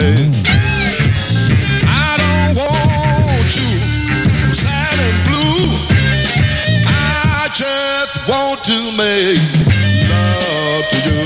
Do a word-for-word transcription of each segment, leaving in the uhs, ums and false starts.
babe. I don't want you sad and blue. I just want to make love to you,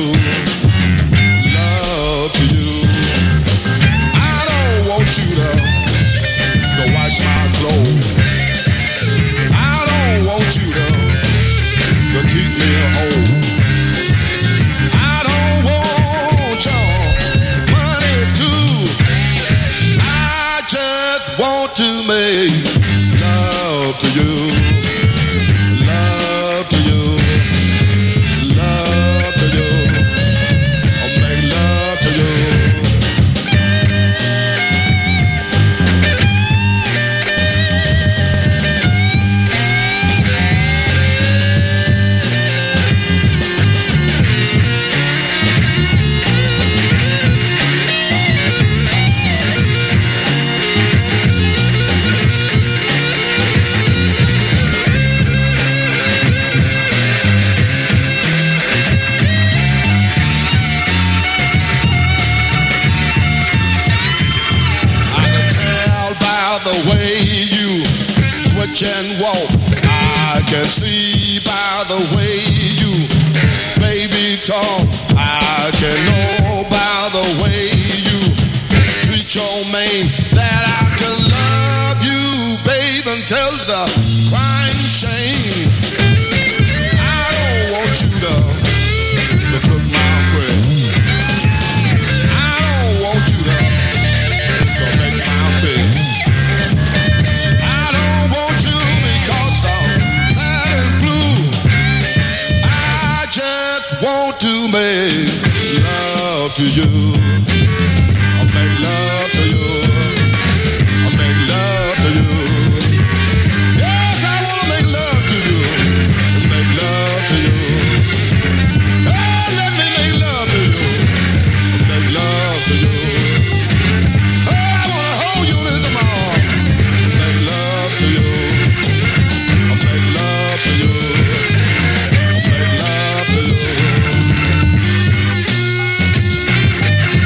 love to you. I don't want you to, to wash my clothes. I don't want you to, to keep me home. I don't want your money too. I just want to make love to you, love to you, love to you. I'll make love to you. And walk, I can see by the way you baby talk. I can know by the way you treat your man that I can love you, babe, until the crying shame. I don't want you to, to cook my bread. I don't want you to, to make my bed. Want to make love to you. I'll make love to you. I'll make love to you. Yes, I want to make love to you. Make love to you. Oh, let me make love to you. Make love to you. Oh, I want to hold you in my arms. Make love to you. I'll make love to you. I'll make love to you.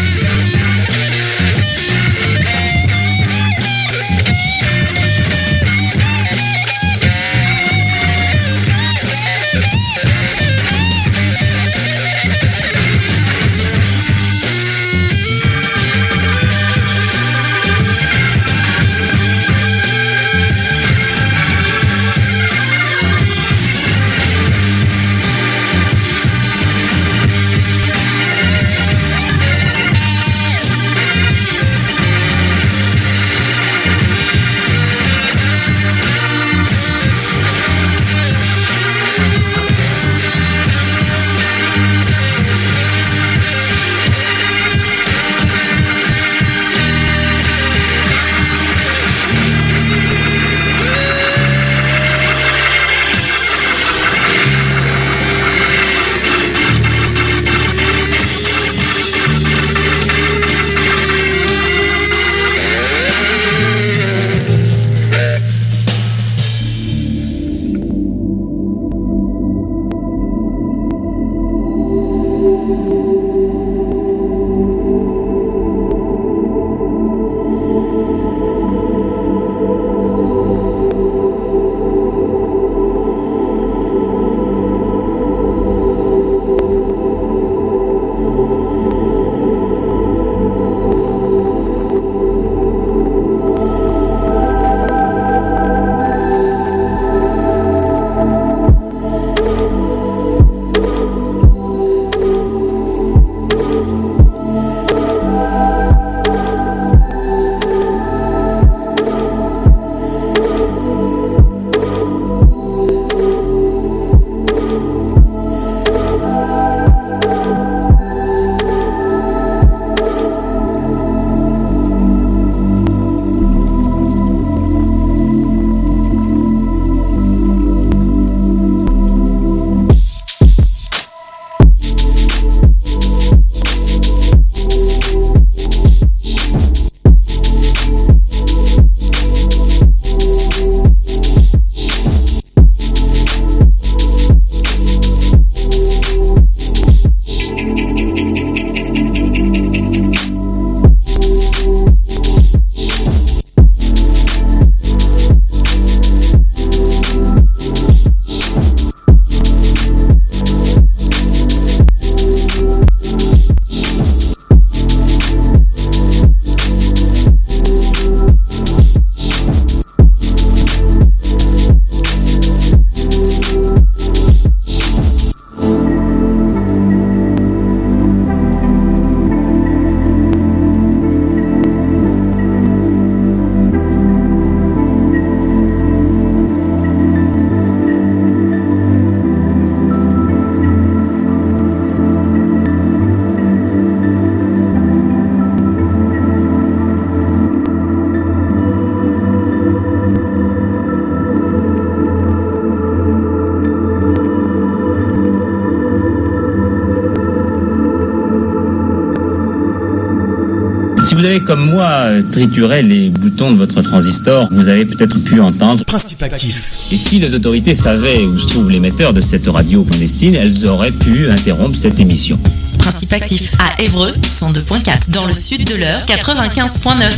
Si vous avez comme moi trituré les boutons de votre transistor, vous avez peut-être pu entendre Principe actif. Et si les autorités savaient où se trouve l'émetteur de cette radio clandestine, elles auraient pu interrompre cette émission. Principe actif à Évreux, cent deux point quatre. Dans le sud de l'Eure, quatre-vingt-quinze point neuf.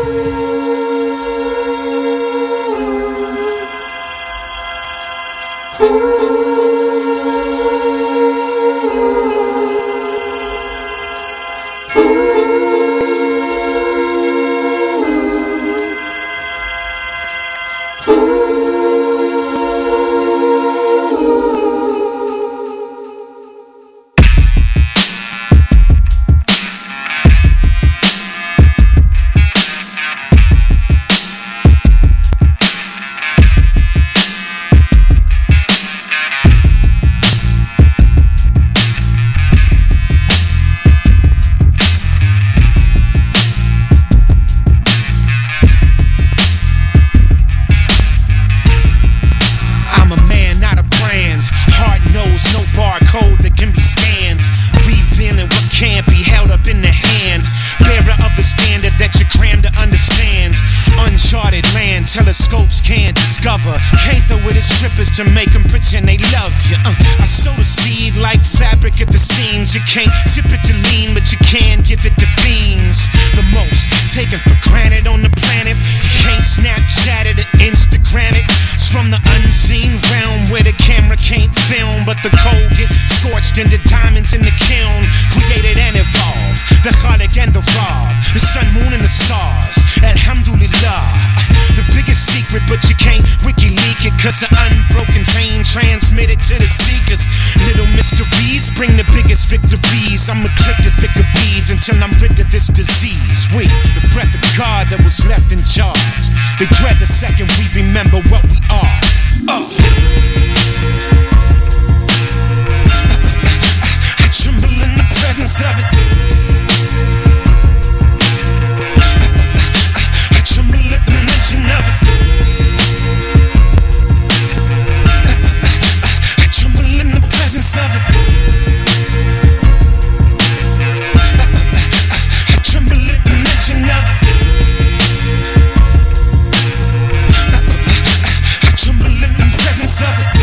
To make them pretend they love you. uh, I sow the seed like fabric at the seams. You can't sip it to lean, but you can give it to fiends. The most taken for granted on the planet. You can't Snapchat it or Instagram it. It's from the unseen realm where the camera can't film, but the coal get scorched into diamonds in the kiln. Created and evolved, the Khalik and the Rab, the sun, moon and the stars. Alhamdulillah, the biggest secret, but you can't wiki leak it, cause the unbroken chain transmitted to the seekers. Little mysteries bring the biggest victories. I'ma clip the thicker beads until I'm rid of this disease. We, the breath of God that was left in charge. They dread the second we remember what we are. uh. I tremble in the presence of it. I tremble at the mention of it. I tremble in the presence of it. I tremble at the mention of it. I tremble at the presence of it.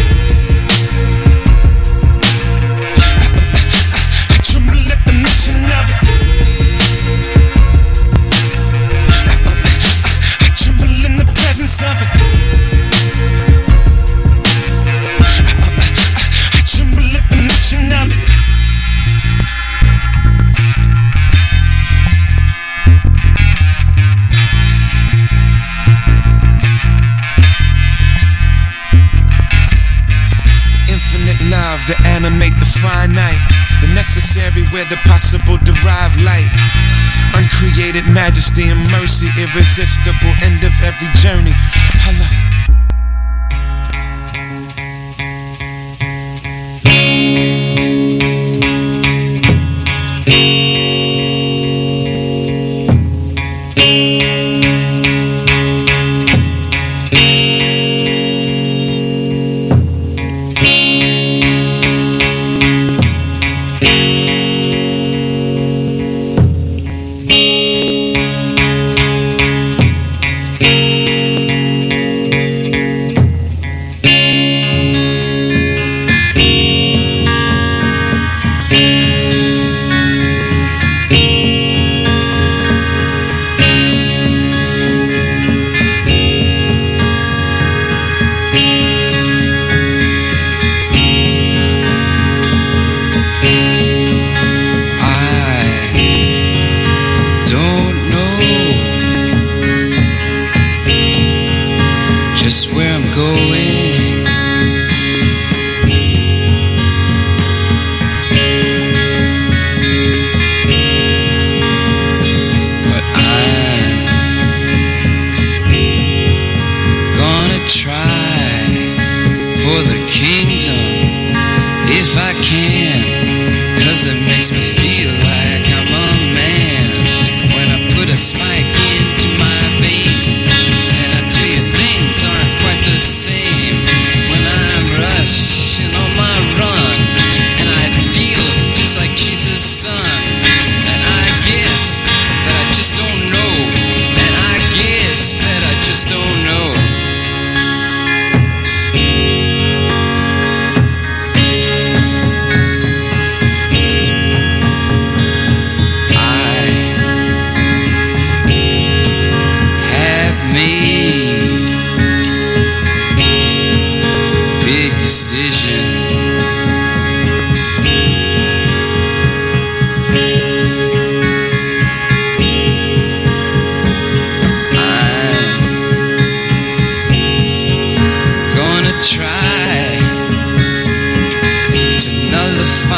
I tremble at the mention of it. I tremble in the presence of it. I tremble at the mention of it. Infinite love that animate the finite, the necessary where the possible derive light. Uncreated majesty and mercy, irresistible end of every journey. Allah.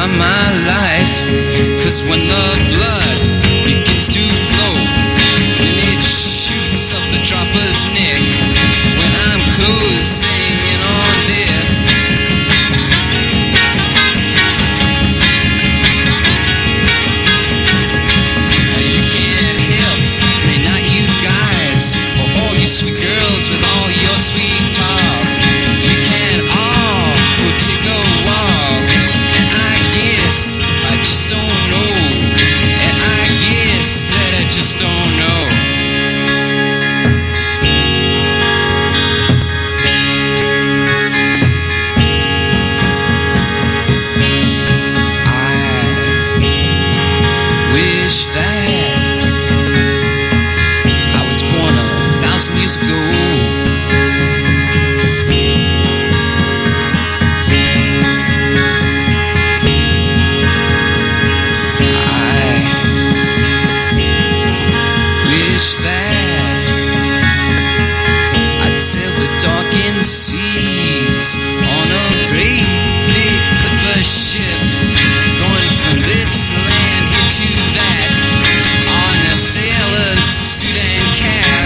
are my life. Cause when the blood begins to flow, when it shoots up the dropper's neck, when I'm closing in on death, you can't help me, not you guys, or all you sweet girls with all your sweet talk. You can't all go take a walk, and I guess I just don't know, and I guess that I just don't know. I wish that I was born a thousand years ago. Seas on a great big clipper ship, going from this land here to that, on a sailor's suit and cap.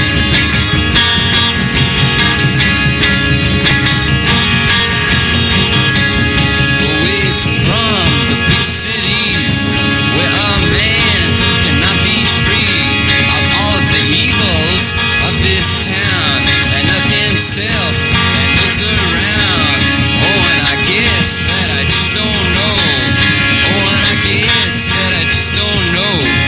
Away from the big city, where a man cannot be free of all of the evils of this town, and of himself and those around. Oh, and I guess that I just don't know. Oh, and I guess that I just don't know.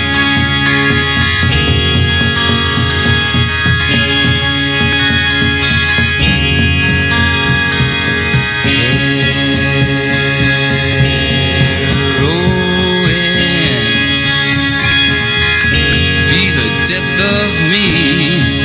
Heroin be the death of me.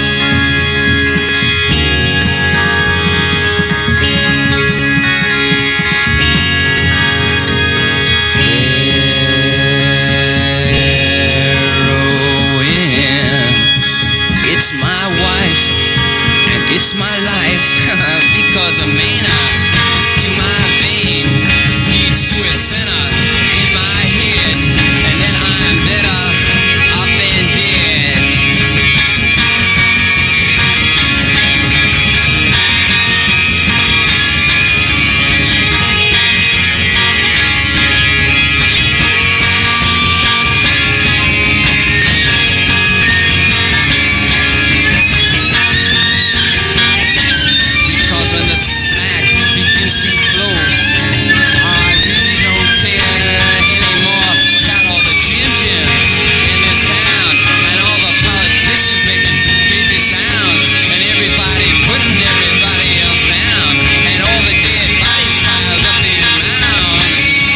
It's my wife, and it's my life, because a maina to my vein leads to a sinner in my head, and then I'm better off than dead. When the smack begins to flow, I really don't care anymore about all the Jim Jims in this town, and all the politicians making crazy sounds, and everybody putting everybody else down, and all the dead bodies piled up in mounds.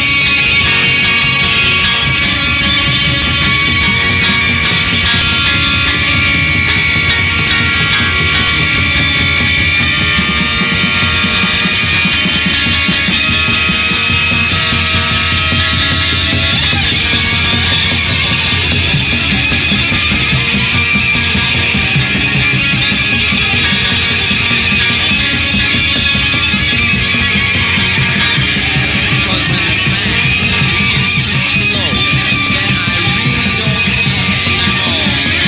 Because when the smack begins to flow, then I really don't care anymore.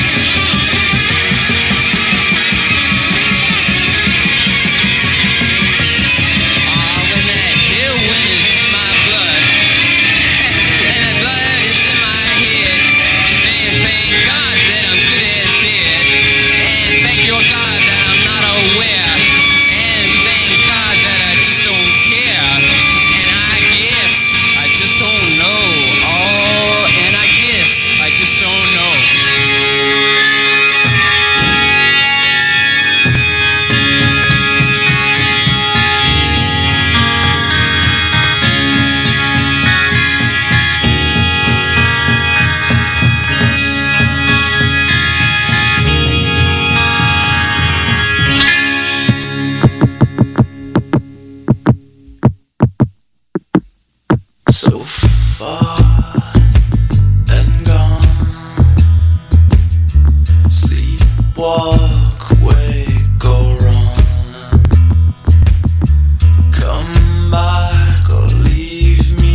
Ah, when that heroin is in my blood, and that blood is in my head, then thank God that I'm good as dead, and thank your God that I'm not aware, and thank God that I just don't care, and I guess I just don't know. Oh, and I guess I just don't know. So far and gone, sleepwalk, wake or run, come back or leave me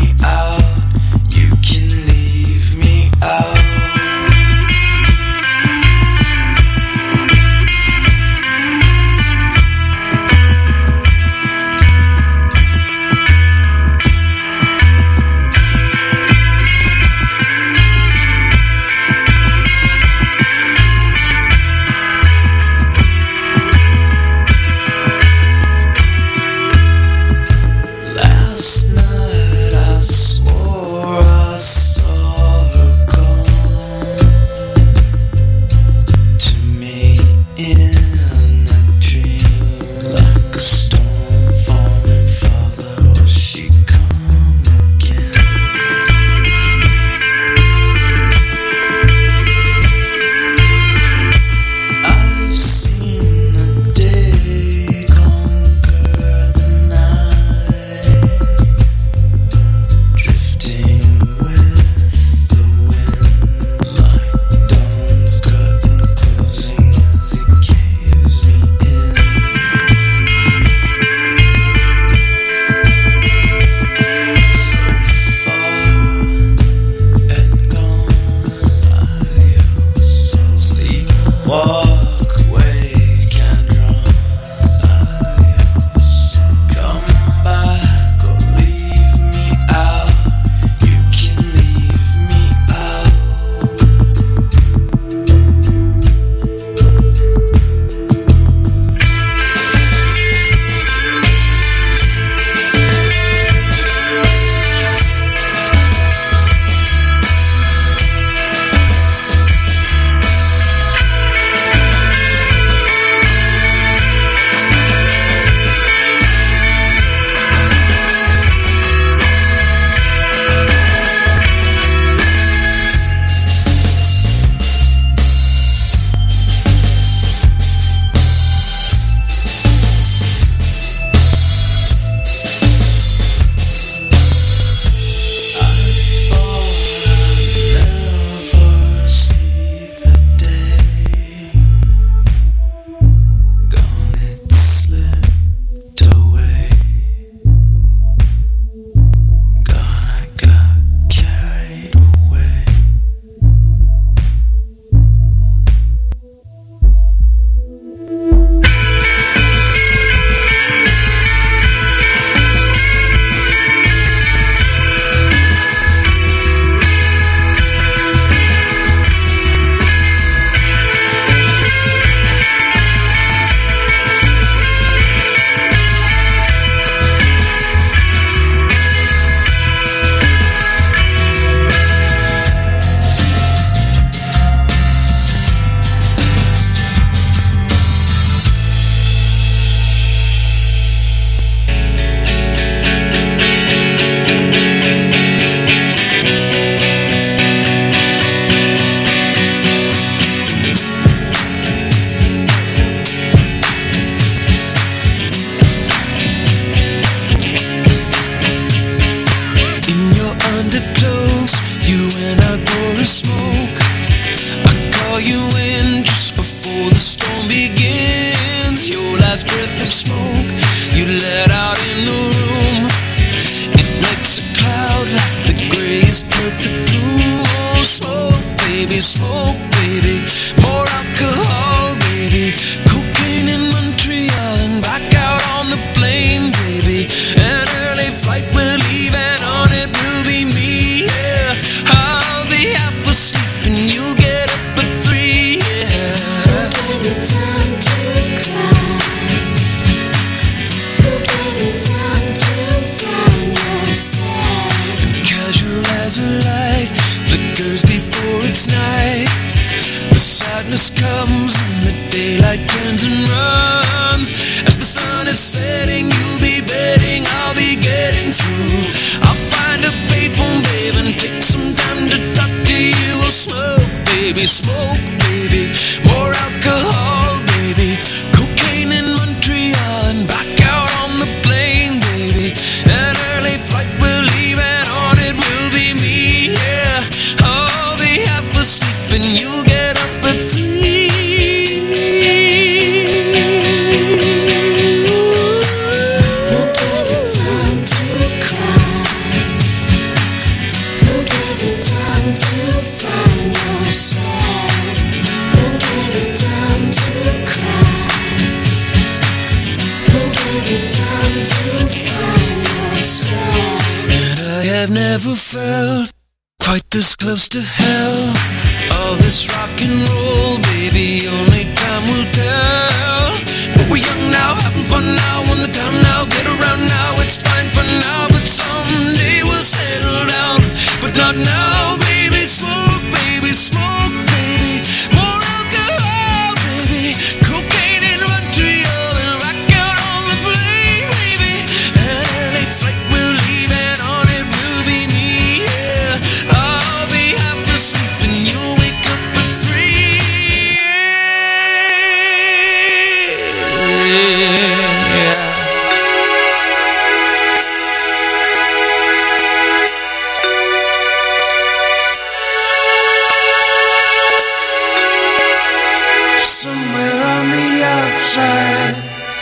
draw you in just before the storm begins. Your last breath of smoke you let out in the room. It makes a cloud like the grayest perfect blue. Oh, smoke, baby, smoke, baby. More alcohol, baby. Cocaine in Montreal and back out on the plane, baby. An early flight we're leaving on, it will be me, yeah. I'll be half asleep and you'll get up at three, yeah. Who gave you time to cry? Who gave you time to find yourself? And casual as a light flickers before it's night. The sadness comes and the daylight turns and runs. As the sun is setting, you'll be betting I'll be getting through. I'll find a payphone, babe, and take some time to talk to you. Oh, smoke, baby, smoke, baby. More alcohol, baby. Cocaine in Montreal and back out on the plane, baby. An early flight we're leaving on, it will be me, yeah. I'll be half asleep and you'll get up at three. Who gave you time to cry? Who gave you time to find yourself? Who gave you time to cry? Who gave you time to find yourself? And I have never felt quite this close to hell. All this rock and roll, baby, only time will tell. But we're young now, having fun now, on the time now, get around now, it's fine for now, but someday we'll settle down. But not now, baby, smoke, baby, smoke, baby. More alcohol, baby. Cocaine in Montreal and rock out on the plane, baby. And a flight we're leaving on, it will be me, yeah. I'll be half asleep and you'll wake up at three, yeah. Somewhere on the outside,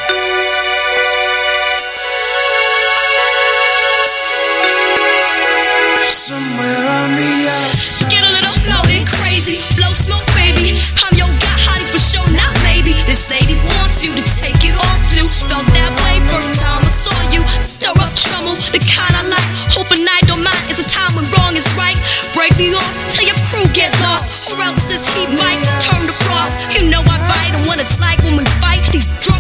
somewhere on the outside. Get a little loaded, crazy, blow smoke, baby. I'm your guy, hottie for sure, not maybe. This lady wants you to take it off too. Felt that way first time I saw you. Stir up trouble, the kind I like. Hoping I don't mind. It's a time when wrong is right. Break me off till your crew get lost, or else this heat might turn to frost. You know I bite, and what it's like when we fight. These drunk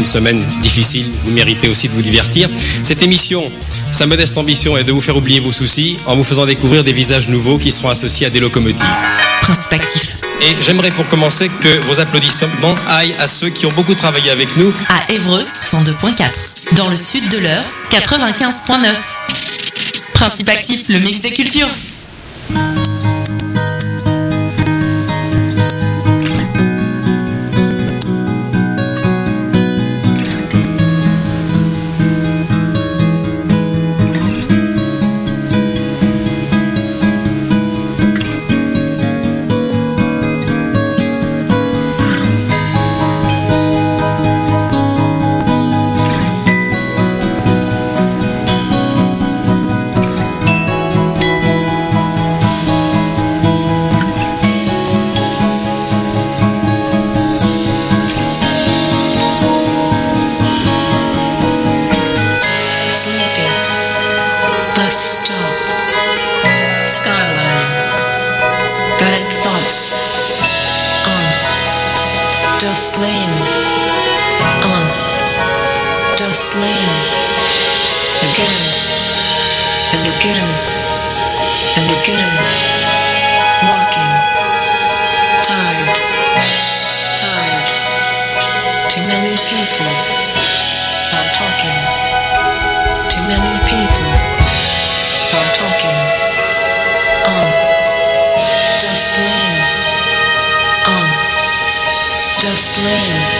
une semaine difficile, vous méritez aussi de vous divertir. Cette émission, sa modeste ambition est de vous faire oublier vos soucis en vous faisant découvrir des visages nouveaux qui seront associés à des locomotives. Principe actif. Et j'aimerais pour commencer que vos applaudissements aillent à ceux qui ont beaucoup travaillé avec nous. À Évreux, cent deux point quatre. Dans le sud de l'Eure, quatre-vingt-quinze point neuf. Principe actif, le mix des cultures. Just laying